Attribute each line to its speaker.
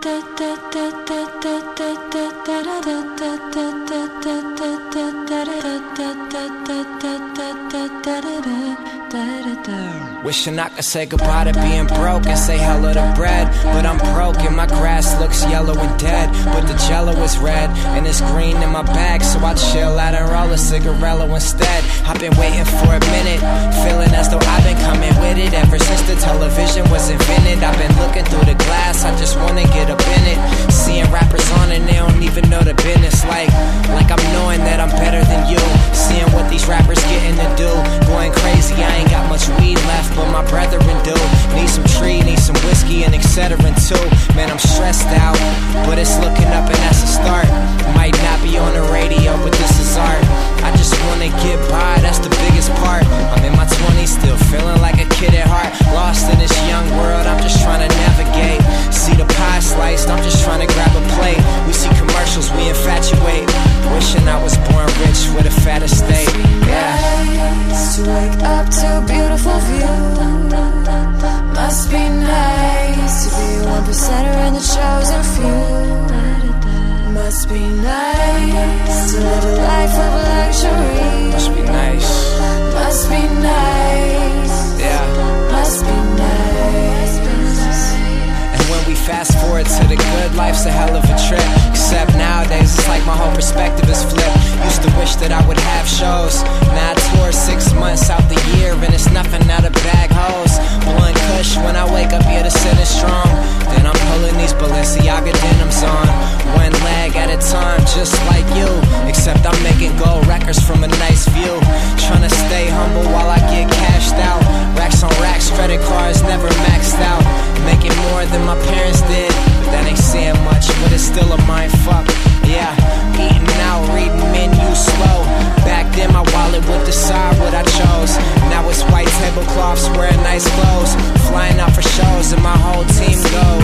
Speaker 1: Wishing I could say goodbye to being broke and say hello to bread, but I'm broke and my grass looks yellow and dead, but the jello is red and it's green in my bag, so I chill out and roll a cigarello instead. I've been waiting for a minute, feeling as though I've been coming with it ever since the television was invented. I've been looking through the glass, I just wanna get up in it, seeing rappers on and they don't even know the business, like I'm knowing that I'm better than you, seeing what these rappers getting to do, going crazy. I ain't got much weed left, but my brethren do. Need some tree, need some whiskey and etc. too. Man, I'm stressed out, but it's looking up and that's a start. Might not be on the radio, but this is art. I just wanna get by, that's the biggest part. I'm in my 20s, still feeling like a kid at heart, lost in this young world, I'm just trying to navigate. See the pie sliced, I'm just trying to grab a plate. We see commercials, we infatuate, wishing I was born rich with a fat estate. Yeah.
Speaker 2: To wake up to a beautiful view, must be nice to be a 1%er in the chosen few. Must be nice to live a life of luxury.
Speaker 1: Must be nice.
Speaker 2: Must be nice.
Speaker 1: Yeah.
Speaker 2: Must be nice.
Speaker 1: And when we fast forward to the good, life's a hell of a trip. Except nowadays it's like my whole perspective is flipped. Used to wish that I would have shows, now I tour 6 months out the year and it's nothing out of bag hoes. Blowing kush when I wake up, yeah, the sin is strong. Then I'm pulling these Balenciaga denims on, one leg at a time, just like you. Except I'm making gold records from a nice view, trying to stay humble while I get cashed out. Racks on racks, credit cards never maxed out, making more than my parents did, but that ain't saying much, but it's still a mind fuck. Yeah, eating out, reading menus slow. Back then my wallet would decide what I chose. Now it's white tablecloths, wearing nice clothes, flying out for shows and my whole team goes.